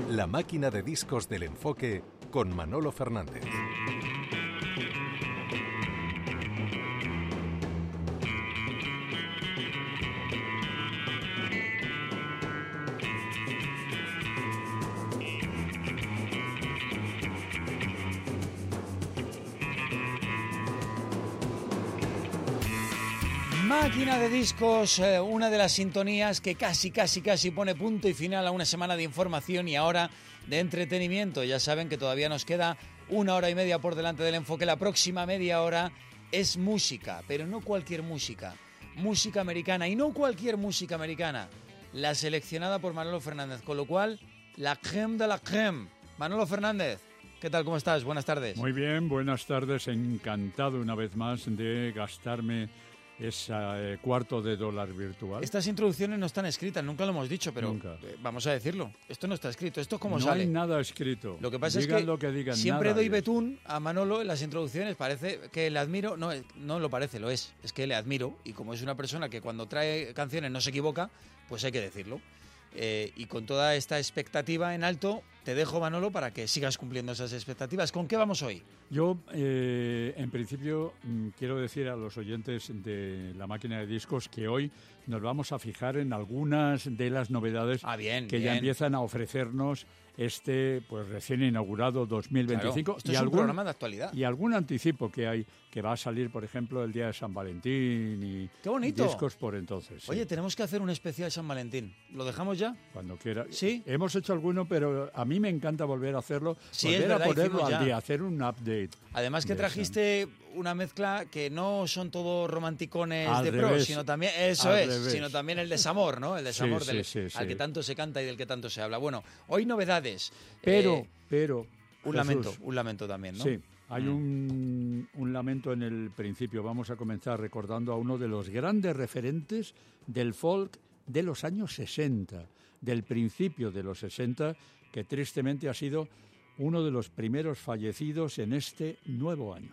La máquina de discos del enfoque con Manolo Fernández. Máquina de discos, una de las sintonías que casi pone punto y final a una semana de información y ahora de entretenimiento. Ya saben que todavía nos queda 1 hora y media por delante del enfoque. La próxima media hora es música, pero no cualquier música. Música americana, y no cualquier música americana. La seleccionada por Manolo Fernández, con lo cual, la crème de la crème. Manolo Fernández, ¿qué tal? ¿Cómo estás? Buenas tardes. Muy bien, buenas tardes. Encantado una vez más de gastarme ese $1/4 virtual. Estas introducciones no están escritas, nunca lo hemos dicho, pero vamos a decirlo. Esto no está escrito, esto es como sale. No hay nada escrito. Lo que pasa digan es que, lo que digan, siempre nada doy betún a Manolo en las introducciones, parece que le admiro, no lo parece, lo es que le admiro, y como es una persona que cuando trae canciones no se equivoca, pues hay que decirlo. Y con toda esta expectativa en alto, te dejo, Manolo, para que sigas cumpliendo esas expectativas. ¿Con qué vamos hoy? Yo, en principio, quiero decir a los oyentes de la máquina de discos que hoy nos vamos a fijar en algunas de las novedades que ya empiezan a ofrecernos este recién inaugurado 2025. Claro, esto es un programa de actualidad. Y algún anticipo que hay, que va a salir, por ejemplo, el día de San Valentín y ¡qué bonito! Discos por entonces. Oye, tenemos que hacer un especial San Valentín. ¿Lo dejamos ya? Cuando quiera. ¿Sí? Hemos hecho alguno, pero a mí me encanta volver a hacerlo, volver a ponerlo al día, hacer un update. Además que trajiste una mezcla que no son todos romanticones de pro, sino también, sino también el desamor, ¿no? El desamor al que tanto se canta y del que tanto se habla. Bueno, hoy novedades. Pero un lamento también, ¿no? Sí, hay un lamento en el principio. Vamos a comenzar recordando a uno de los grandes referentes del folk de los años 60, del principio de los 60, que tristemente ha sido uno de los primeros fallecidos en este nuevo año.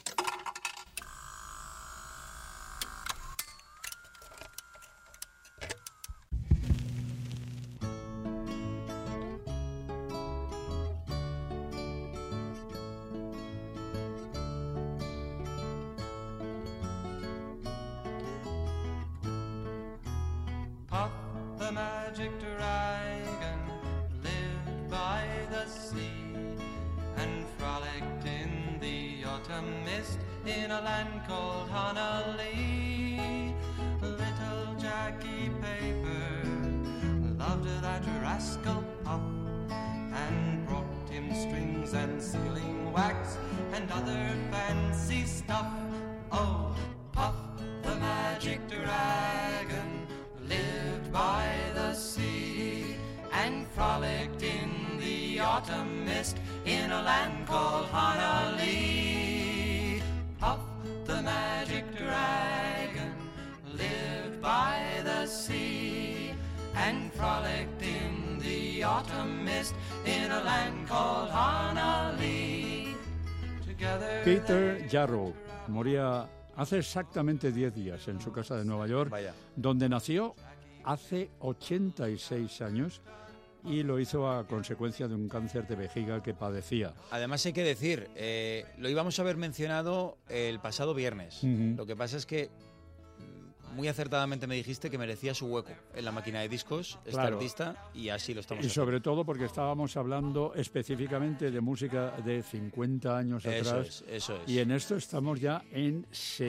Puff the magic dragon lived by the sea and frolicked in the autumn mist in a land called Honolulu. Little Jackie Paper loved that rascal Puff and brought him strings and sealing wax and other fancy stuff. Oh, Puff the magic dragon lived by the sea and frolicked in the autumn mist in a land called Honolulu. Puff the magic dragon lived by the sea and frolicked in the autumn mist in a land called Honolulu. Together Peter Yarrow moría hace exactamente 10 días en su casa de Nueva York, donde nació hace 86 años y lo hizo a consecuencia de un cáncer de vejiga que padecía. Además hay que decir, lo íbamos a haber mencionado el pasado viernes. Lo que pasa es que muy acertadamente me dijiste que merecía su hueco en la máquina de discos, este artista, y así lo estamos haciendo. Y sobre todo porque estábamos hablando específicamente de música de 50 años atrás. Eso es. Y en esto estamos ya en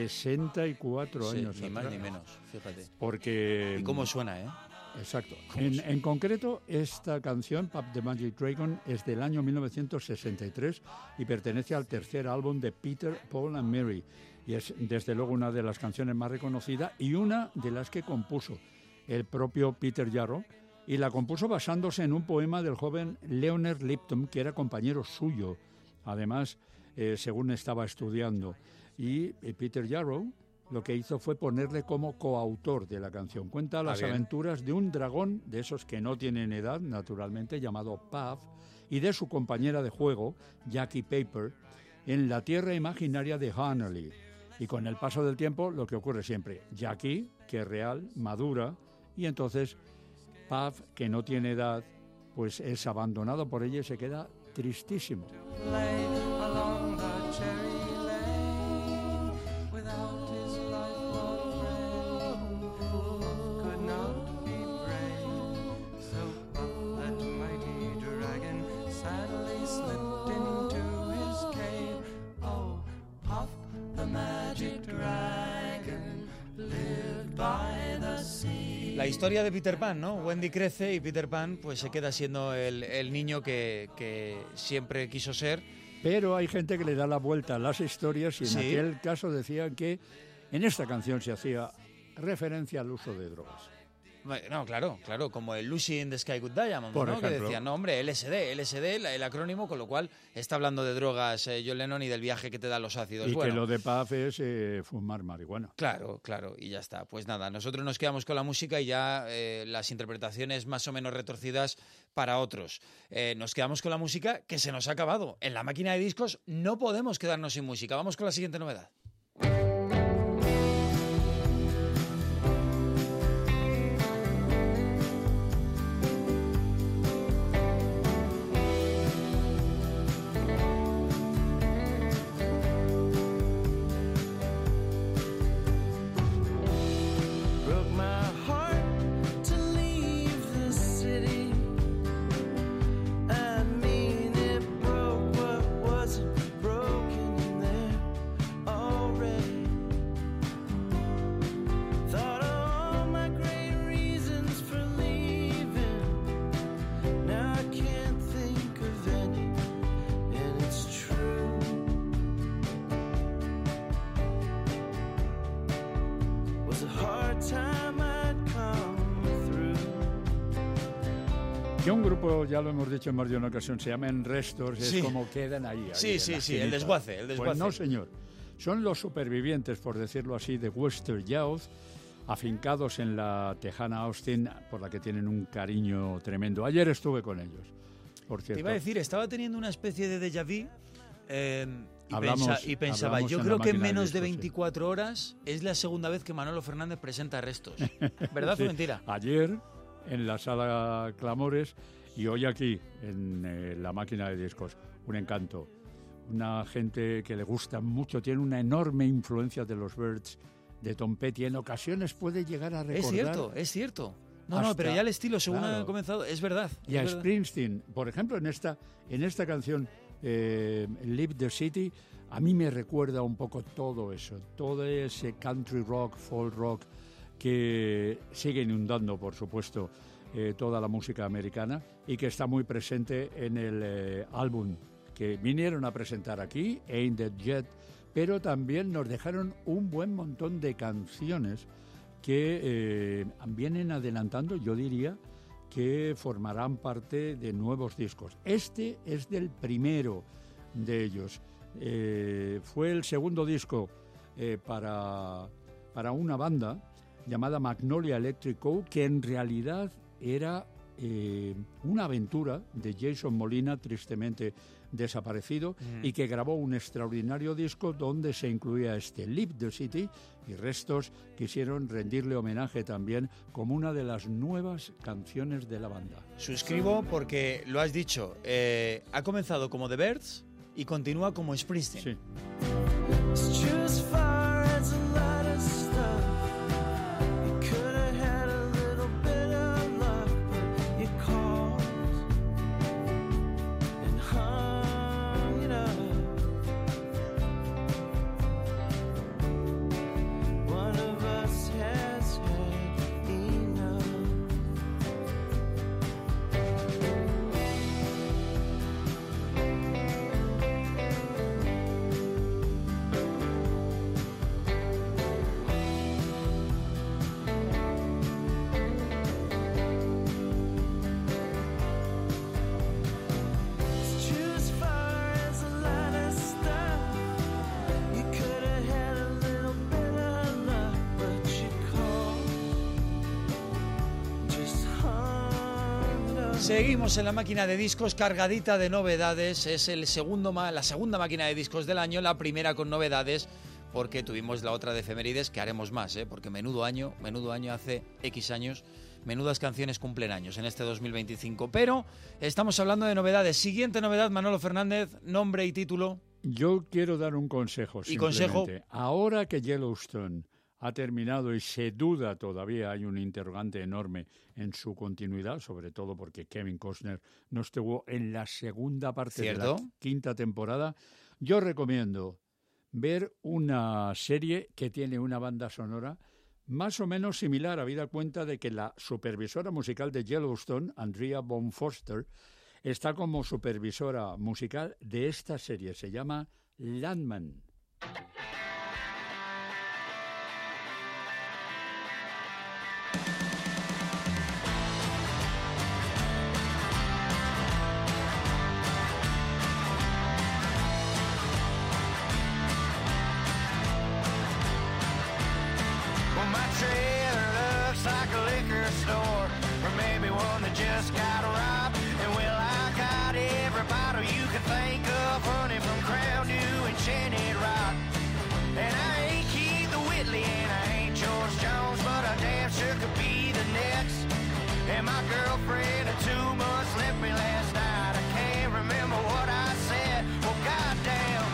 64 años ni atrás. más ni menos, fíjate. Porque... ¿Y cómo suena, eh? Exacto. En concreto, esta canción, Puff the Magic Dragon, es del año 1963 y pertenece al tercer álbum de Peter, Paul and Mary. Y es, desde luego, una de las canciones más reconocidas y una de las que compuso el propio Peter Yarrow. Y la compuso basándose en un poema del joven Leonard Lipton, que era compañero suyo, además, según estaba estudiando. Y Peter Yarrow lo que hizo fue ponerle como coautor de la canción. Cuenta las aventuras de un dragón, de esos que no tienen edad, naturalmente, llamado Puff, y de su compañera de juego, Jackie Paper, en la tierra imaginaria de Honolulu. Y con el paso del tiempo, lo que ocurre siempre, Jackie, que es real, madura, y entonces Puff, que no tiene edad, pues es abandonado por ella y se queda tristísimo. Lay along the cherry lane without his lifelong friend could not be brave. So up that mighty dragon sadly slipped into his cave. Oh, Puff the magic dragon lived by the sea. La historia de Peter Pan, ¿no? Wendy crece y Peter Pan pues se queda siendo el niño que siempre quiso ser. Pero hay gente que le da la vuelta a las historias y en Sí. aquel caso decían que en esta canción se hacía referencia al uso de drogas. No, claro, como el Lucy in the Sky with Diamonds, Por ¿no? Que ejemplo. decían, no, hombre, LSD, el acrónimo, con lo cual está hablando de drogas John Lennon y del viaje que te dan los ácidos. Y Bueno, que lo de Puff es fumar marihuana. Claro, y ya está. Pues nada, nosotros nos quedamos con la música y ya las interpretaciones más o menos retorcidas para otros. Nos quedamos con la música que se nos ha acabado. En la máquina de discos no podemos quedarnos sin música. Vamos con la siguiente novedad. Broke my heart to leave the city. I mean, it broke what wasn't broken in there already. Thought of all my great reasons for leaving. Now I can't think of any, and it's true. Was a hard time I'd come through. Que un grupo, ya lo hemos dicho en más de una ocasión, se llaman Restors, es Sí. como quedan ahí. Sí, en sí, la sí, el esquinita. desguace, el Pues desguace. no, señor. Son los supervivientes, por decirlo así, de Western Youth, afincados en la tejana Austin, por la que tienen un cariño tremendo. Ayer estuve con ellos, por Te cierto. iba a decir, estaba teniendo una especie de déjà vu Hablamos- y pensaba, hablamos yo en creo la que en máquina de menos de discos, sí. 24 horas es la segunda vez que Manolo Fernández presenta Restos. ¿Verdad Sí. o mentira? Ayer en la sala Clamores y hoy aquí en la máquina de discos. Un encanto. Una gente que le gusta mucho, tiene una enorme influencia de los Byrds, de Tom Petty. En ocasiones puede llegar a recordar... Es cierto. No, hasta- pero ya el estilo, según claro. ha comenzado, es verdad. Y a es verdad. Springsteen, por ejemplo, en esta canción, Live the City, a mí me recuerda un poco todo eso, todo ese country rock, folk rock, que sigue inundando, por supuesto, toda la música americana y que está muy presente en el álbum que vinieron a presentar aquí, Ain't That Jet, pero también nos dejaron un buen montón de canciones que vienen adelantando, yo diría, que formarán parte de nuevos discos. Este es del primero de ellos. Fue el segundo disco para una banda llamada Magnolia Electric Co., que en realidad era una aventura de Jason Molina, tristemente desaparecido, y que grabó un extraordinario disco donde se incluía este Live the City, y Restos quisieron rendirle homenaje también como una de las nuevas canciones de la banda. Suscribo porque, lo has dicho, ha comenzado como The Byrds y continúa como Springsteen. Sí. It's true as far as a lot of stuff. You could have had a little bit of luck, but you called and hung it up. One of us has had enough. It's true as far as a lot of stuff. You could have had a little bit of luck, but you called, just hung it up. Seguimos en la máquina de discos cargadita de novedades. Es la segunda máquina de discos del año, la primera con novedades, porque tuvimos la otra de efemérides, que haremos más, porque menudo año hace X años, menudas canciones cumplen años en este 2025. Pero estamos hablando de novedades. Siguiente novedad, Manolo Fernández, nombre y título. Yo quiero dar un consejo. ¿Y consejo? Ahora que Yellowstone ha terminado y se duda todavía, hay un interrogante enorme en su continuidad, sobre todo porque Kevin Costner no estuvo en la segunda parte ¿Cierto? de la quinta temporada, yo recomiendo ver una serie que tiene una banda sonora más o menos similar, habida cuenta de que la supervisora musical de Yellowstone, Andrea Von Foster, está como supervisora musical de esta serie. Se llama Landman. Well, my trailer looks like a liquor store, or maybe one that just got robbed. And well, I got every bottle you could think of, running from Crown Dew and Enchanted Rock. And I ain't Keith the Whitley and I ain't George Jones, but I damn sure could be the next. And my girlfriend of 2 months left me last night. I can't remember what I said. Well, goddamn.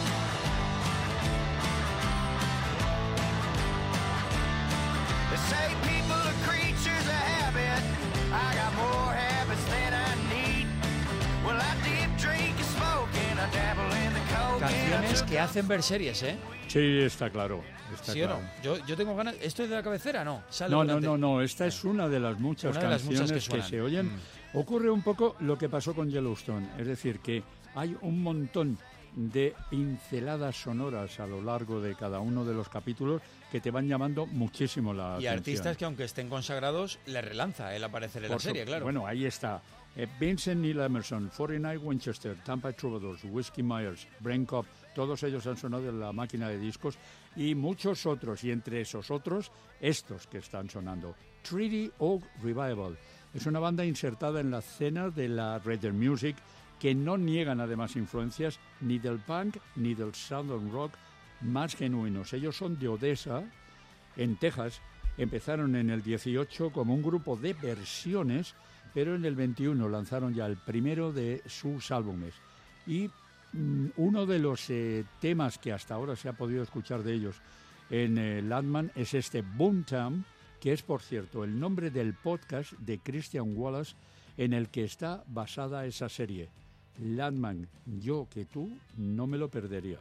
They say people are creatures of habit. I got more habits than I need. Well, I dip, drink, and smoke, and I dabble in the coke. Canciones que hacen ver series, ¿eh? Sí, está claro. Está ¿Sí o claro. no? Yo tengo ganas... ¿Esto es de la cabecera? No. Sale No, durante- no. Esta es una de las muchas Una de las canciones muchas que suenan. se oyen. Mm. Ocurre un poco lo que pasó con Yellowstone, es decir, que hay un montón de pinceladas sonoras a lo largo de cada uno de los capítulos que te van llamando muchísimo la Y atención. artistas que, aunque estén consagrados, le relanza el aparecer en la Por serie, claro. Bueno, ahí está. Vincent Neil Emerson, 49 Winchester, Tampa Troubadours, Whiskey Myers, Brain Cop, todos ellos han sonado en la máquina de discos y muchos otros, y entre esos otros, estos que están sonando. Treaty Oak Revival es una banda insertada en la escena de la Red Music que no niegan además influencias ni del punk ni del southern rock más genuinos. Ellos son de Odessa, en Texas. Empezaron en el 18 como un grupo de versiones, pero en el 21 lanzaron ya el primero de sus álbumes. Y uno de los temas que hasta ahora se ha podido escuchar de ellos en Landman es este Boomtown, que es, por cierto, el nombre del podcast de Christian Wallace en el que está basada esa serie. Landman, yo que tú no me lo perdería.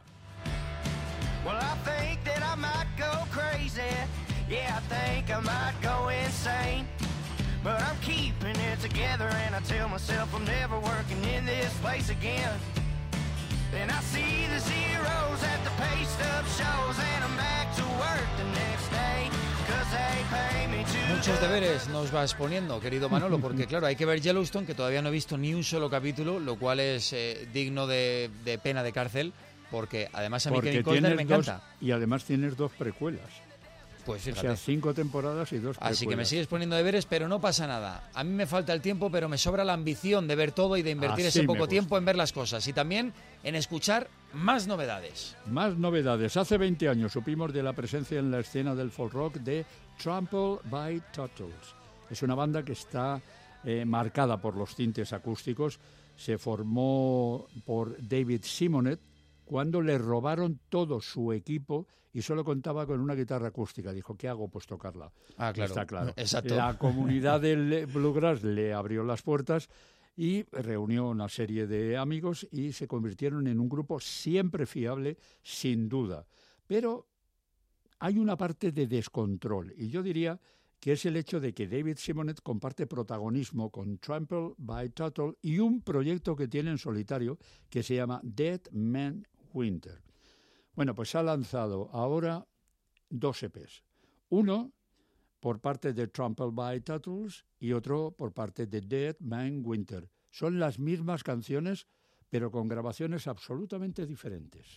Well, I think that I might go crazy. Yeah, I think I might go insane. But I'm keeping it together and I tell myself I'm never working in this place again. Then I see the zeros at the pay stub shows and I'm back to work the next day. 'Cause they pay me to Muchos deberes nos vas poniendo, querido Manolo, porque claro, hay que ver Yellowstone, que todavía no he visto ni un solo capítulo, lo cual es digno de pena de cárcel, porque además a mí Kevin Costner me encanta. Y además tienes 2 precuelas. Pues O fíjate. sea, 5 temporadas y 2 precuelas. Así que me sigues poniendo deberes, pero no pasa nada. A mí me falta el tiempo, pero me sobra la ambición de ver todo y de invertir Así ese me poco gusta. tiempo en ver las cosas y también en escuchar más novedades. Más novedades. Hace 20 años supimos de la presencia en la escena del folk rock de Trample by Turtles. Es una banda que está marcada por los tintes acústicos. Se formó por David Simonet cuando le robaron todo su equipo y solo contaba con una guitarra acústica. Dijo, ¿qué hago? Pues tocarla. Ah, claro. Está claro. Exacto. La comunidad del bluegrass le abrió las puertas y reunió una serie de amigos y se convirtieron en un grupo siempre fiable, sin duda. Pero hay una parte de descontrol y yo diría que es el hecho de que David Simonet comparte protagonismo con Trample by Turtle y un proyecto que tiene en solitario que se llama Dead Man Winter. Bueno, pues ha lanzado ahora 2 EPs. Uno por parte de Trample by Turtles y otro por parte de Dead Man Winter. Son las mismas canciones, pero con grabaciones absolutamente diferentes.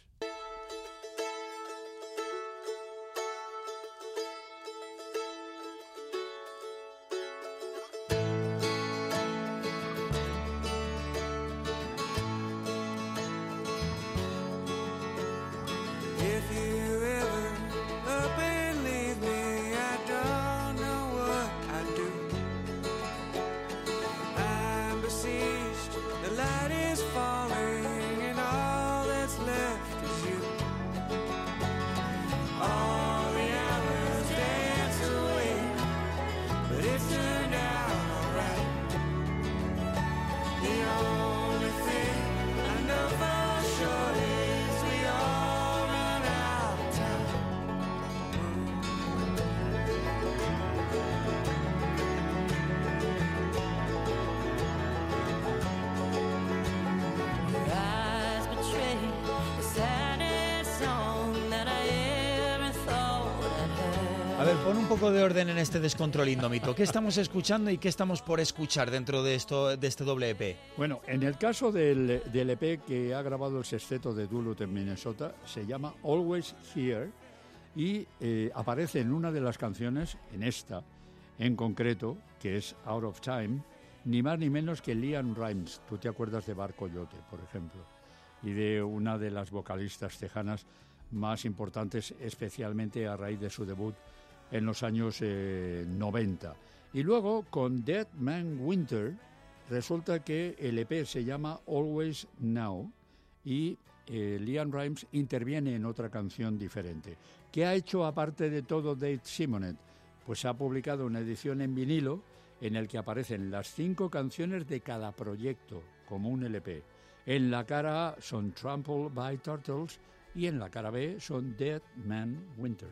If you ever up and leave me, I don't know what I'd do. Pon un poco de orden en este descontrol indómito. ¿Qué estamos escuchando y qué estamos por escuchar dentro de este doble EP? Bueno, en el caso del EP que ha grabado el sexteto de Duluth en Minnesota, se llama Always Here y aparece en una de las canciones, en esta en concreto, que es Out of Time, ni más ni menos que LeAnn Rimes. Tú te acuerdas de Bar Coyote, por ejemplo, y de una de las vocalistas tejanas más importantes, especialmente a raíz de su debut en los años 90. Y luego, con Dead Man Winter, resulta que el EP se llama Always Now y LeAnn Rimes interviene en otra canción diferente. ¿Qué ha hecho aparte de todo Dave Simonet? Pues ha publicado una edición en vinilo en el que aparecen las 5 canciones de cada proyecto, como un LP. En la cara A son Trampled by Turtles y en la cara B son Dead Man Winter.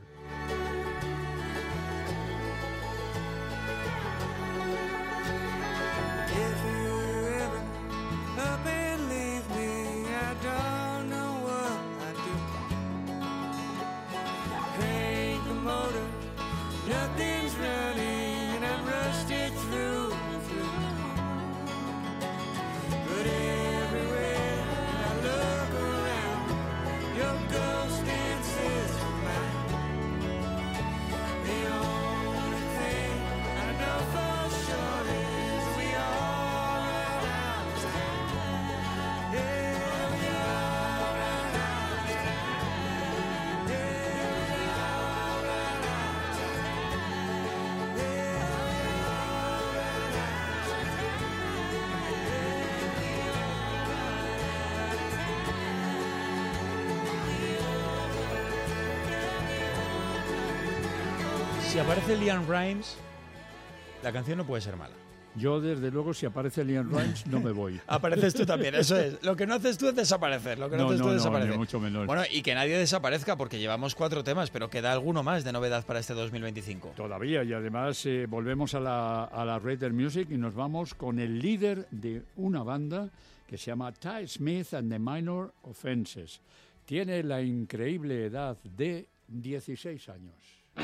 Si aparece LeAnn Rimes, la canción no puede ser mala. Yo, desde luego, si aparece LeAnn Rimes, no me voy. Apareces tú también, eso es. Lo que no haces tú es desaparecer. Lo que no haces tú es desaparecer. Ni mucho menos. Bueno, y que nadie desaparezca, porque llevamos 4 temas, pero queda alguno más de novedad para este 2025. Todavía, y además volvemos a la Raider Music y nos vamos con el líder de una banda que se llama Ty Smith and the Minor Offenses. Tiene la increíble edad de 16 años.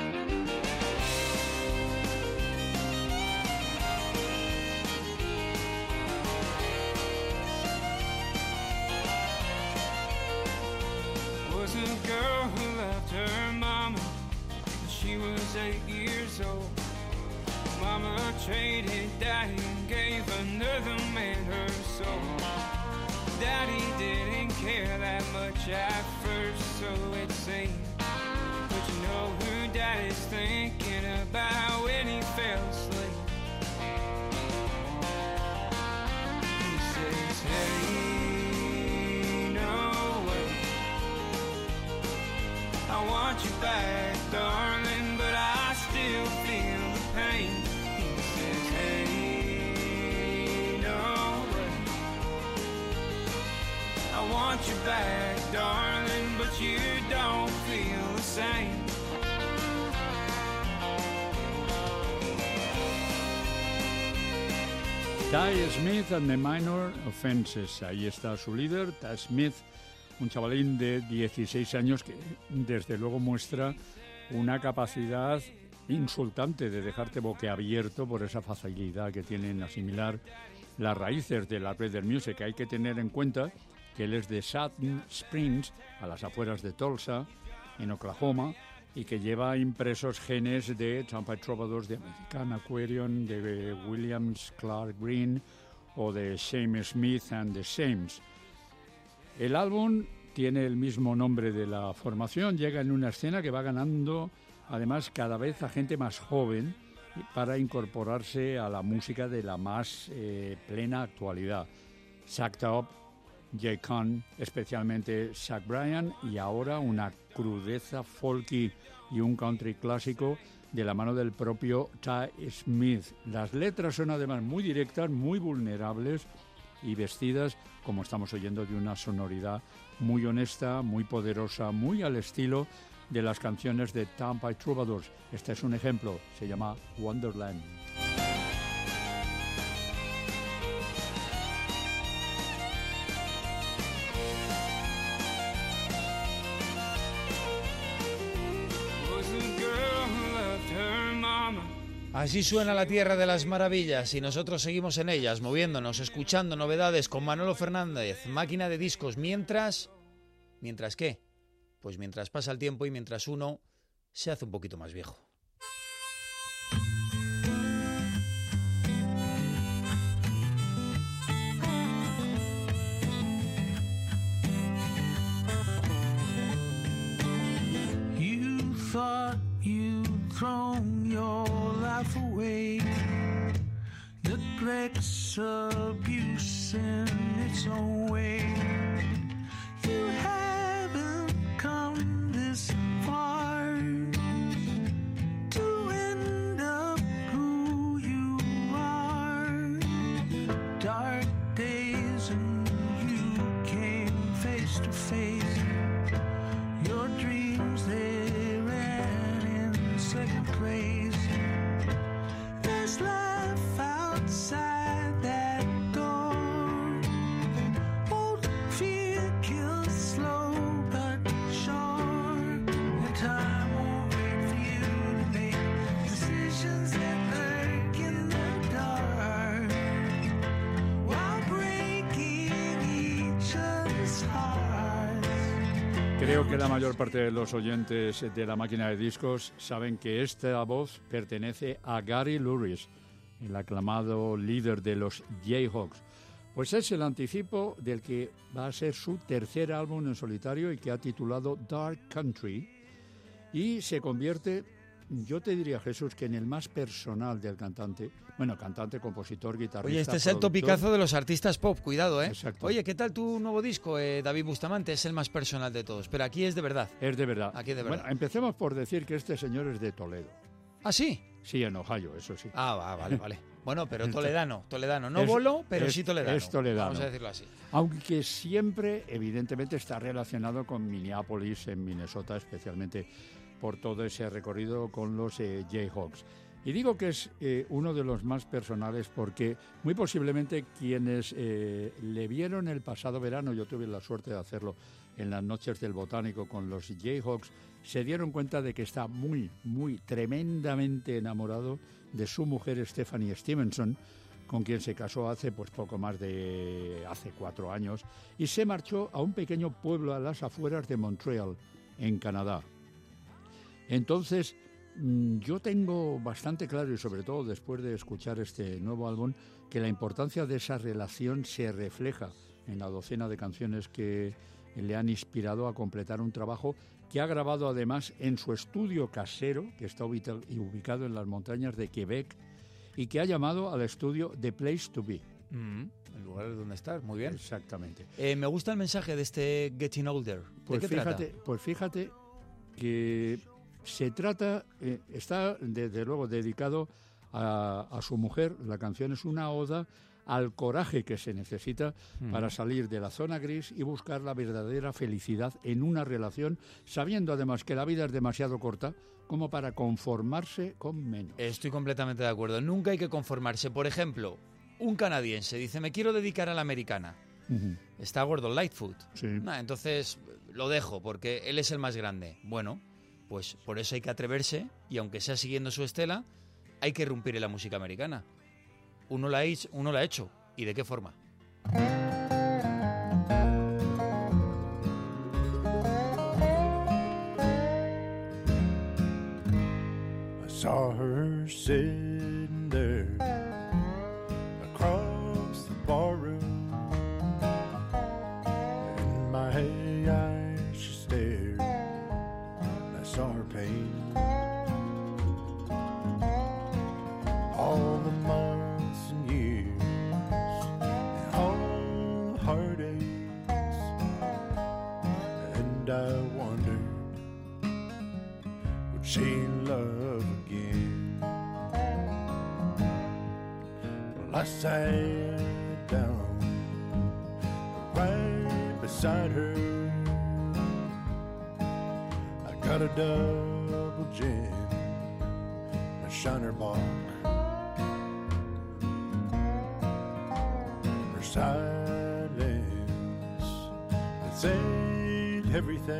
Was a girl who loved her mama when she was 8 years old. Mama traded Daddy and gave another man her soul. Daddy didn't care that much at first, so it seemed. But you know who Daddy's thinking about when he fell asleep. He says, hey, no way, I want you back, darling, but I still feel the pain. He says, hey, no way, I want you back, darling, but you don't feel the same. Ty Smith and the Minor Offenses. Ahí está su líder, Ty Smith, un chavalín de 16 años que desde luego muestra una capacidad insultante de dejarte boquiabierto por esa facilidad que tiene en asimilar las raíces de la Raider Music. Hay que tener en cuenta que él es de Satin Springs, a las afueras de Tulsa, en Oklahoma, y que lleva impresos genes de Tampa Troubadours, de American Aquarium, de Williams Clark Green o de Shame Smith and the Shames. El álbum tiene el mismo nombre de la formación, llega en una escena que va ganando además cada vez a gente más joven para incorporarse a la música de la más plena actualidad. Zach Top, Jay Kahn, especialmente Zach Bryan, y ahora una crudeza folky y un country clásico de la mano del propio Ty Smith. Las letras son además muy directas, muy vulnerables y vestidas, como estamos oyendo, de una sonoridad muy honesta, muy poderosa, muy al estilo de las canciones de Tampa Troubadours. Este es un ejemplo, se llama Wonderland. Was a girl who loved her Así suena la tierra de las maravillas y nosotros seguimos en ellas, moviéndonos, escuchando novedades con Manolo Fernández, Máquina de Discos. ¿Mientras qué? Pues mientras pasa el tiempo y mientras uno se hace un poquito más viejo. You thought you'd thrown your life away. Neglect's abuse in its own way. You haven't come this far to end up who you are. Dark days and you came face to face. Your dreams, they ran in second place. There's life outside that door. Old fear kills slow but sure. And time won't wait for you to make decisions that lurk in the dark, while breaking each other's hearts. Creo que la mayor parte de los oyentes de La Máquina de Discos saben que esta voz pertenece a Gary Louris, el aclamado líder de los Jayhawks. Pues es el anticipo del que va a ser su tercer álbum en solitario y que ha titulado Dark Country, y se convierte, yo te diría, Jesús, que en el más personal del cantante. Bueno, cantante, compositor, guitarrista. Oye, este es el productor. topicazo de los artistas pop, cuidado, ¿eh? Exacto. Oye, ¿qué tal tu nuevo disco, David Bustamante? Es el más personal de todos, pero aquí es de verdad. Es de verdad. Aquí es de verdad. Bueno, empecemos por decir que este señor es de Toledo. ¿Ah, sí? Sí, en Ohio, eso sí. Vale. Bueno, pero toledano. No bolo, pero sí toledano. Es toledano. Vamos a decirlo así. Aunque siempre, evidentemente, está relacionado con Minneapolis, en Minnesota, especialmente por todo ese recorrido con los Jayhawks. Y digo que es uno de los más personales porque muy posiblemente quienes le vieron el pasado verano, yo tuve la suerte de hacerlo en las noches del Botánico con los Jayhawks, se dieron cuenta de que está muy, tremendamente enamorado de su mujer Stephanie Stevenson, con quien se casó hace poco más de 4 años, y se marchó a un pequeño pueblo a las afueras de Montreal, en Canadá. Entonces, yo tengo bastante claro, y sobre todo después de escuchar este nuevo álbum, que la importancia de esa relación se refleja en la docena de canciones que le han inspirado a completar un trabajo que ha grabado además en su estudio casero, que está ubicado en las montañas de Quebec, y que ha llamado al estudio The Place to Be. El lugar donde estar, muy bien. Exactamente. Me gusta el mensaje de este Getting Older. ¿De qué trata? Pues fíjate que se trata, está desde luego dedicado a su mujer. La canción es una oda al coraje que se necesita para salir de la zona gris y buscar la verdadera felicidad en una relación, sabiendo además que la vida es demasiado corta como para conformarse con menos. Estoy completamente de acuerdo. Nunca hay que conformarse. Por ejemplo, un canadiense dice, me quiero dedicar a la americana. Está Gordon Lightfoot. Sí. Entonces lo dejo porque él es el más grande. Bueno, pues por eso hay que atreverse y aunque sea siguiendo su estela, hay que irrumpir en la música americana. Uno la ha hecho. ¿Y de qué forma? I saw her sitting there across the barroom. In my eyes she stared. I saw her pain. All the months and years and all the heartaches. And I wondered, would she love again? Well, I sat down right beside her. I got a double gin, a Shiner Bock. Her silence that said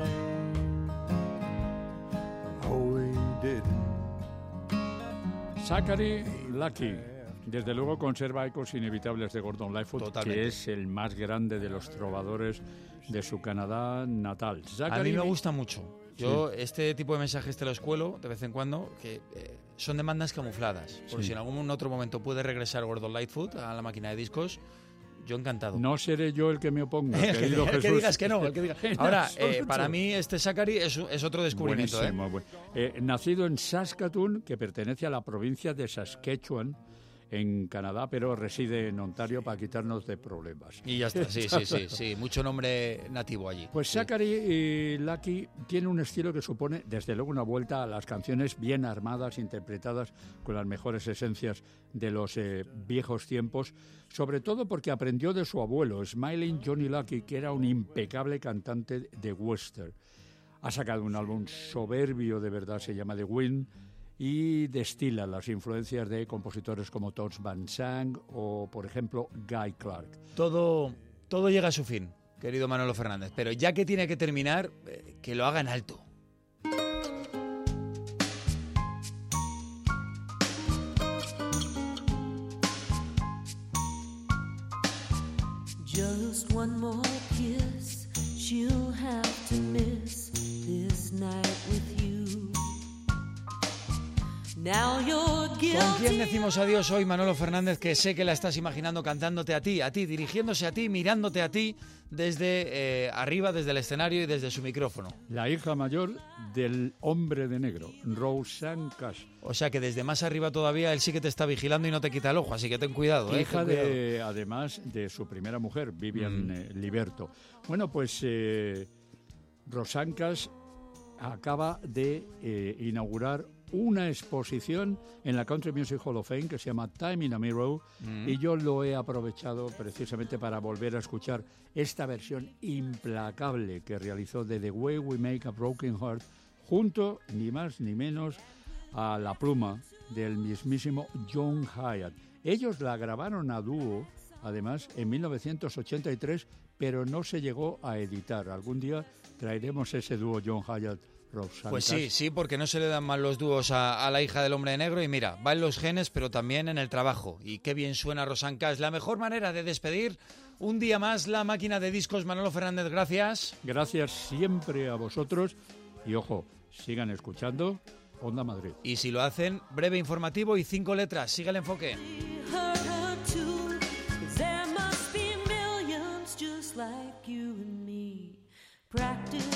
everything. Oh, we didn't. Zachary Lucky, desde luego conserva ecos inevitables de Gordon Lightfoot, Totalmente. que es el más grande de los trovadores de su Canadá natal. A mí me gusta mucho. Yo este tipo de mensajes te los cuelo de vez en cuando, que son demandas camufladas. Por si en algún otro momento puede regresar Gordon Lightfoot a la máquina de discos, yo encantado. No seré yo el que me oponga, querido el Jesús. que digas que no. Ahora, absoluto. para mí este Zachary es otro descubrimiento. Buenísimo, bueno. Nacido en Saskatoon, que pertenece a la provincia de Saskatchewan, en Canadá, pero reside en Ontario para quitarnos de problemas. Y ya está, sí. Mucho nombre nativo allí. Pues sí. Zachary Lucky tiene un estilo que supone, desde luego, una vuelta a las canciones bien armadas, interpretadas con las mejores esencias de los viejos tiempos, sobre todo porque aprendió de su abuelo, Smiling Johnny Lucky, que era un impecable cantante de western. Ha sacado un álbum soberbio, de verdad, se llama The Wind, y destila las influencias de compositores como Townes Van Zandt o, por ejemplo, Guy Clark. Todo llega a su fin, querido Manolo Fernández, pero ya que tiene que terminar, que lo haga en alto. Just one more kiss, she'll have to miss this night with you. Now you're guilty. ¿Con quién decimos adiós hoy, Manolo Fernández, que sé que la estás imaginando cantándote a ti, dirigiéndose a ti, mirándote a ti desde arriba, desde el escenario y desde su micrófono? La hija mayor del hombre de negro, Rosanne Cash. O sea que desde más arriba todavía él sí que te está vigilando y no te quita el ojo, así que ten cuidado. Hija ten cuidado. además de su primera mujer, Vivian Liberto. Bueno, pues Rosanne Cash acaba de inaugurar una exposición en la Country Music Hall of Fame que se llama Time in a Mirror, y yo lo he aprovechado precisamente para volver a escuchar esta versión implacable que realizó de The Way We Make a Broken Heart junto, ni más ni menos, a la pluma del mismísimo John Hiatt. Ellos la grabaron a dúo, además, en 1983, pero no se llegó a editar. Algún día traeremos ese dúo John Hiatt. Pues sí, porque no se le dan mal los dúos a la hija del hombre de negro y mira, va en los genes pero también en el trabajo. Y qué bien suena Rosanne Cash. La mejor manera de despedir un día más la máquina de discos. Manolo Fernández, gracias. Gracias siempre a vosotros y ojo, sigan escuchando Onda Madrid. Y si lo hacen, breve informativo y 5 letras. Sigue el enfoque. Practice